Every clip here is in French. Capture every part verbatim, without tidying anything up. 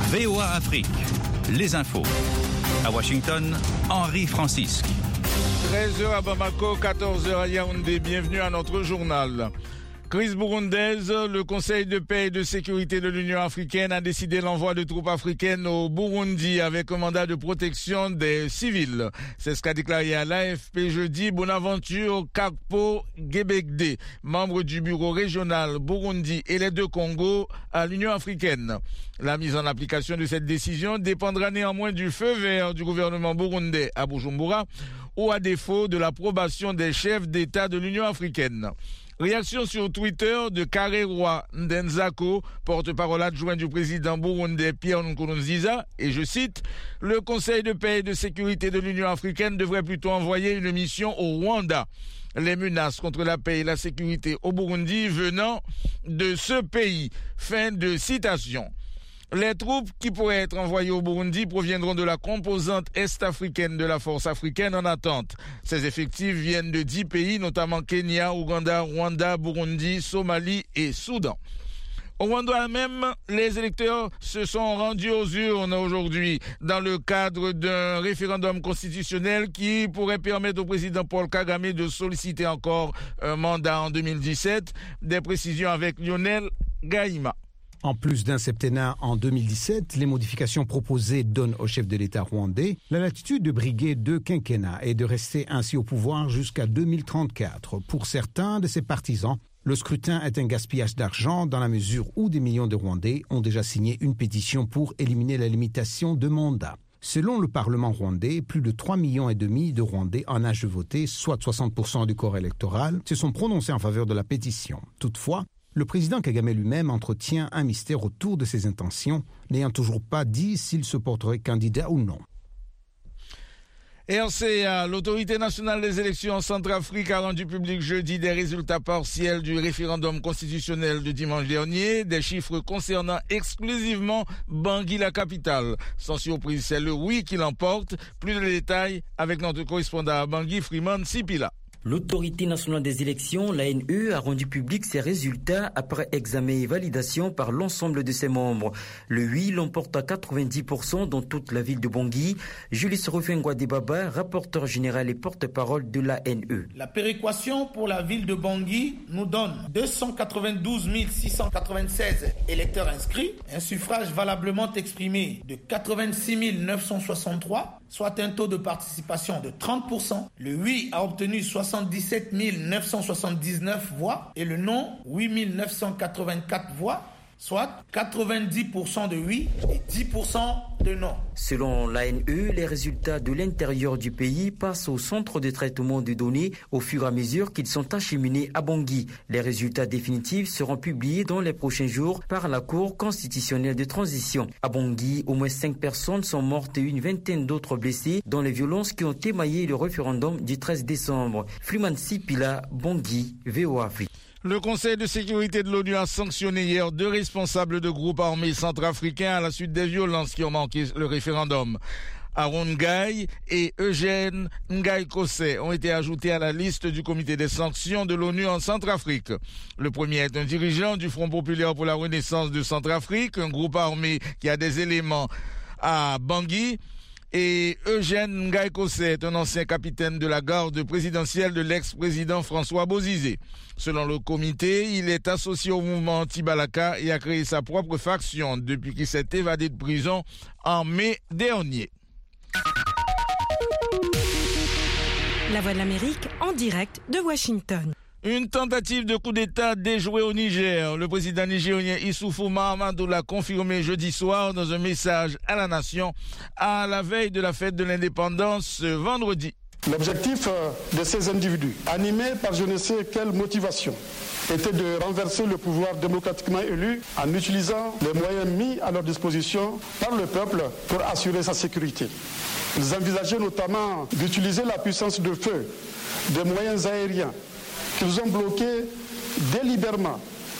V O A Afrique, les infos. À Washington, Henri Francisque. treize heures à Bamako, quatorze heures à Yaoundé. Bienvenue à notre journal. Crise burundaise, le Conseil de paix et de sécurité de l'Union africaine a décidé l'envoi de troupes africaines au Burundi avec un mandat de protection des civils. C'est ce qu'a déclaré à l'A F P jeudi Bonaventure Kakpo Gebegde, membre du bureau régional Burundi et les deux Congos à l'Union africaine. La mise en application de cette décision dépendra néanmoins du feu vert du gouvernement burundais à Bujumbura ou à défaut de l'approbation des chefs d'État de l'Union africaine. Réaction sur Twitter de Karewa Ndenzako, porte-parole adjoint du président burundais Pierre Nkurunziza, et je cite, « Le Conseil de paix et de sécurité de l'Union africaine devrait plutôt envoyer une mission au Rwanda. Les menaces contre la paix et la sécurité au Burundi venant de ce pays. » Fin de citation. Les troupes qui pourraient être envoyées au Burundi proviendront de la composante est-africaine de la force africaine en attente. Ces effectifs viennent de dix pays, notamment Kenya, Ouganda, Rwanda, Burundi, Somalie et Soudan. Au Rwanda même, les électeurs se sont rendus aux urnes aujourd'hui dans le cadre d'un référendum constitutionnel qui pourrait permettre au président Paul Kagame de solliciter encore un mandat en deux mille dix-sept. Des précisions avec Lionel Gaïma. En plus d'un septennat en deux mille dix-sept, les modifications proposées donnent au chef de l'État rwandais la latitude de briguer deux quinquennats et de rester ainsi au pouvoir jusqu'à deux mille trente-quatre. Pour certains de ses partisans, le scrutin est un gaspillage d'argent dans la mesure où des millions de Rwandais ont déjà signé une pétition pour éliminer la limitation de mandat. Selon le Parlement rwandais, plus de trois millions et demi de Rwandais en âge de voter, soit soixante pour cent du corps électoral, se sont prononcés en faveur de la pétition. Toutefois, le président Kagame lui-même entretient un mystère autour de ses intentions, n'ayant toujours pas dit s'il se porterait candidat ou non. R C A, l'autorité nationale des élections en Centrafrique, a rendu public jeudi des résultats partiels du référendum constitutionnel de dimanche dernier, des chiffres concernant exclusivement Bangui, la capitale. Sans surprise, c'est le oui qui l'emporte. Plus de détails avec notre correspondant à Bangui, Freeman Sipila. L'autorité nationale des élections, l'A N E, a rendu public ses résultats après examen et validation par l'ensemble de ses membres. Le oui l'emporte à quatre-vingt-dix pour cent dans toute la ville de Bangui. Julius Rufengwa Debaba, rapporteur général et porte-parole de l'A N E. La péréquation pour la ville de Bangui nous donne deux cent quatre-vingt-douze mille six cent quatre-vingt-seize électeurs inscrits, un suffrage valablement exprimé de quatre-vingt-six mille neuf cent soixante-trois, soit un taux de participation de trente pour cent. Le oui a obtenu soixante-dix-sept mille neuf cent soixante-dix-neuf voix et le non huit mille neuf cent quatre-vingt-quatre voix, soit quatre-vingt-dix pour cent de oui et dix pour cent de non. Selon l'A N E, les résultats de l'intérieur du pays passent au centre de traitement de données au fur et à mesure qu'ils sont acheminés à Bangui. Les résultats définitifs seront publiés dans les prochains jours par la Cour constitutionnelle de transition. À Bangui, au moins cinq personnes sont mortes et une vingtaine d'autres blessées dans les violences qui ont émaillé le référendum du treize décembre. Freeman Sipila, Bangui, V O A Afrique. Le Conseil de sécurité de l'ONU a sanctionné hier deux responsables de groupes armés centrafricains à la suite des violences qui ont manqué le référendum. Aaron Ngaï et Eugène Ngaï Kosé ont été ajoutés à la liste du comité des sanctions de l'ONU en Centrafrique. Le premier est un dirigeant du Front populaire pour la renaissance de Centrafrique, un groupe armé qui a des éléments à Bangui. Et Eugène Ngaï Kosé est un ancien capitaine de la garde présidentielle de l'ex-président François Bozizé. Selon le comité, il est associé au mouvement anti-Balaka et a créé sa propre faction depuis qu'il s'est évadé de prison en mai dernier. La Voix de l'Amérique en direct de Washington. Une tentative de coup d'État déjouée au Niger. Le président nigérien Issoufou Mahamadou l'a confirmé jeudi soir dans un message à la nation à la veille de la fête de l'indépendance ce vendredi. L'objectif de ces individus, animés par je ne sais quelle motivation, était de renverser le pouvoir démocratiquement élu en utilisant les moyens mis à leur disposition par le peuple pour assurer sa sécurité. Ils envisageaient notamment d'utiliser la puissance de feu, des moyens aériens qu'ils ont bloqués délibérément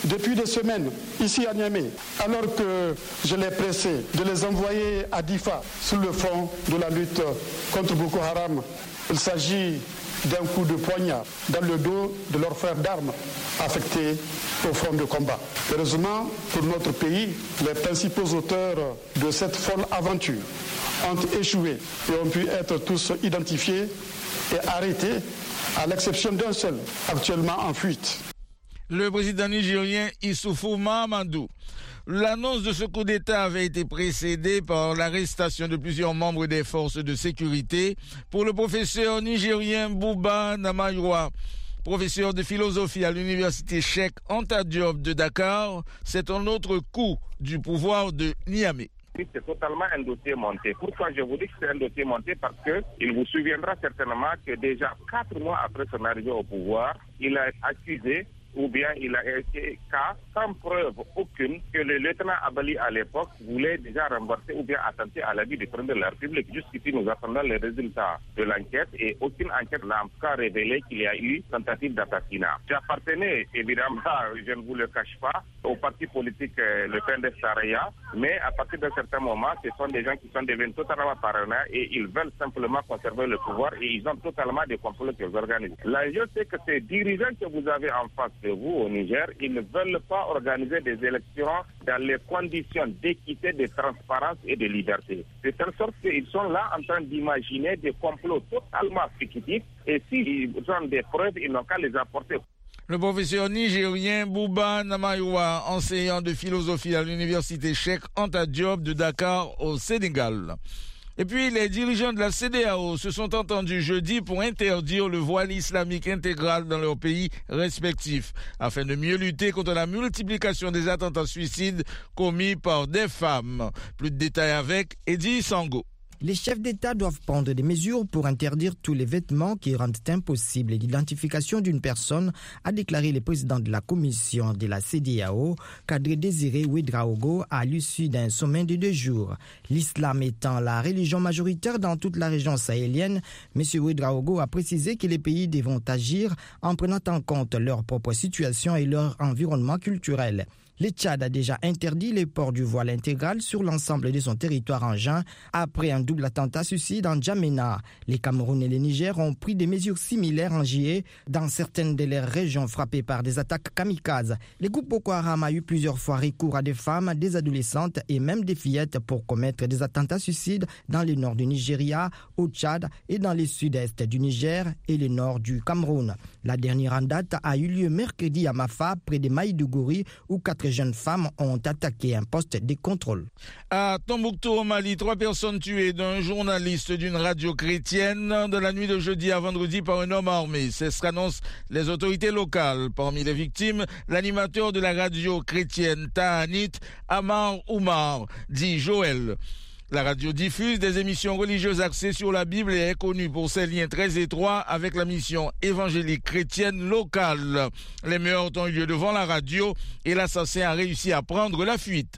depuis des semaines ici à Niamey, alors que je l'ai pressé de les envoyer à Difa sur le front de la lutte contre Boko Haram. Il s'agit d'un coup de poignard dans le dos de leurs frères d'armes affectés au front de combat. Heureusement pour notre pays, les principaux auteurs de cette folle aventure ont échoué et ont pu être tous identifiés et arrêtés, à l'exception d'un seul, actuellement en fuite. Le président nigérien Issoufou Mahamadou. L'annonce de ce coup d'État avait été précédée par l'arrestation de plusieurs membres des forces de sécurité pour le professeur nigérien Bouba Namaywa. Professeur de philosophie à l'université Cheikh Anta Diop de Dakar, c'est un autre coup du pouvoir de Niamey. C'est totalement un dossier monté. Pourquoi je vous dis que c'est un dossier monté? Parce qu'il vous souviendra certainement que déjà quatre mois après son arrivée au pouvoir, il a accusé ou bien il a été cas sans preuve aucune que le lieutenant Abali à l'époque voulait déjà renverser ou bien attenter à la vie du président de la République. Jusqu'ici, nous attendons les résultats de l'enquête et aucune enquête n'a en tout cas révélé qu'il y a eu tentative d'assassinat. J'appartenais évidemment, je ne vous le cache pas, au parti politique le P N D S Saraya, mais à partir d'un certain moment, ce sont des gens qui sont devenus totalement paranoïaques et ils veulent simplement conserver le pouvoir et ils ont totalement des complots qu'ils organisent. L'enjeu, c'est que ces dirigeants que vous avez en face de vous au Niger, ils ne veulent pas organiser des élections dans les conditions d'équité, de transparence et de liberté. De telle sorte qu'ils sont là en train d'imaginer des complots totalement fictifs et s'ils ont des preuves, ils n'ont qu'à les apporter. Le professeur nigérien Bouba Namaywa, enseignant de philosophie à l'université Cheikh Anta Diop de Dakar au Sénégal. Et puis, les dirigeants de la C E D E A O se sont entendus jeudi pour interdire le voile islamique intégral dans leurs pays respectifs, afin de mieux lutter contre la multiplication des attentats suicides commis par des femmes. Plus de détails avec Eddie Sango. Les chefs d'État doivent prendre des mesures pour interdire tous les vêtements qui rendent impossible l'identification d'une personne, a déclaré le président de la commission de la C E D E A O, Kadri Désiré Ouedraogo, à l'issue d'un sommet de deux jours. L'islam étant la religion majoritaire dans toute la région sahélienne, M. Ouedraogo a précisé que les pays devront agir en prenant en compte leur propre situation et leur environnement culturel. Le Tchad a déjà interdit le port du voile intégral sur l'ensemble de son territoire en juin après un double attentat suicide en Djamena. Les Cameroun et le Niger ont pris des mesures similaires en juillet dans certaines de leurs régions frappées par des attaques kamikazes. Le groupe Boko Haram a eu plusieurs fois recours à des femmes, des adolescentes et même des fillettes pour commettre des attentats suicides dans le nord du Nigeria, au Tchad et dans le sud-est du Niger et le nord du Cameroun. La dernière en date a eu lieu mercredi à Mafa, près de Maïdougouri, où quatre jeunes femmes ont attaqué un poste de contrôle. À Tombouctou, au Mali, trois personnes tuées, dont un journaliste d'une radio chrétienne, de la nuit de jeudi à vendredi par un homme armé. C'est ce qu'annoncent les autorités locales. Parmi les victimes, l'animateur de la radio chrétienne Tahanit, Amar Oumar, dit Joël. La radio diffuse des émissions religieuses axées sur la Bible et est connue pour ses liens très étroits avec la mission évangélique chrétienne locale. Les meurtres ont eu lieu devant la radio et l'assassin a réussi à prendre la fuite.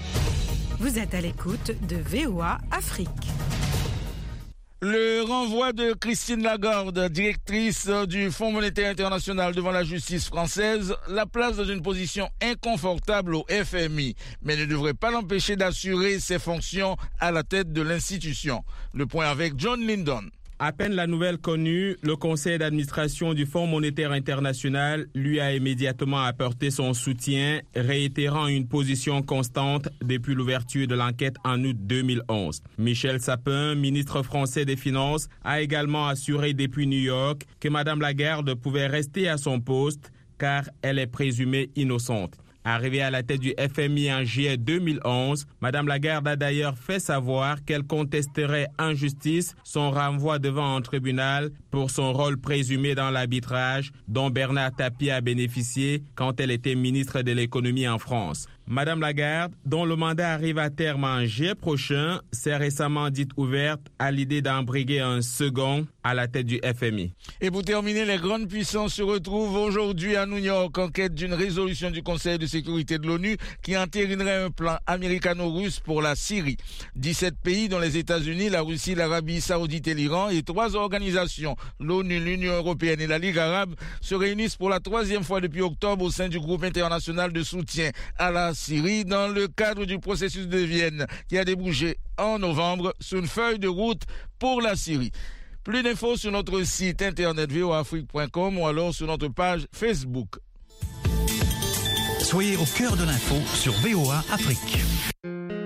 Vous êtes à l'écoute de V O A Afrique. Le renvoi de Christine Lagarde, directrice du Fonds monétaire international devant la justice française, la place dans une position inconfortable au F M I, mais ne devrait pas l'empêcher d'assurer ses fonctions à la tête de l'institution. Le point avec John Lyndon. À peine la nouvelle connue, le conseil d'administration du Fonds monétaire international lui a immédiatement apporté son soutien, réitérant une position constante depuis l'ouverture de l'enquête en août deux mille onze. Michel Sapin, ministre français des Finances, a également assuré depuis New York que Mme Lagarde pouvait rester à son poste car elle est présumée innocente. Arrivée à la tête du F M I en juillet deux mille onze, Mme Lagarde a d'ailleurs fait savoir qu'elle contesterait en justice son renvoi devant un tribunal pour son rôle présumé dans l'arbitrage dont Bernard Tapie a bénéficié quand elle était ministre de l'économie en France. Madame Lagarde, dont le mandat arrive à terme en juillet prochain, s'est récemment dite ouverte à l'idée d'embriguer un second à la tête du F M I. Et pour terminer, les grandes puissances se retrouvent aujourd'hui à New York en quête d'une résolution du Conseil de sécurité de l'ONU qui entérinerait un plan américano-russe pour la Syrie. dix-sept pays, dont les États-Unis, la Russie, l'Arabie saoudite et l'Iran, et trois organisations, l'ONU, l'Union européenne et la Ligue arabe, se réunissent pour la troisième fois depuis octobre au sein du groupe international de soutien à la Syrie dans le cadre du processus de Vienne qui a débouché en novembre sur une feuille de route pour la Syrie. Plus d'infos sur notre site internet v o a afrique point com ou alors sur notre page Facebook. Soyez au cœur de l'info sur V O A Afrique.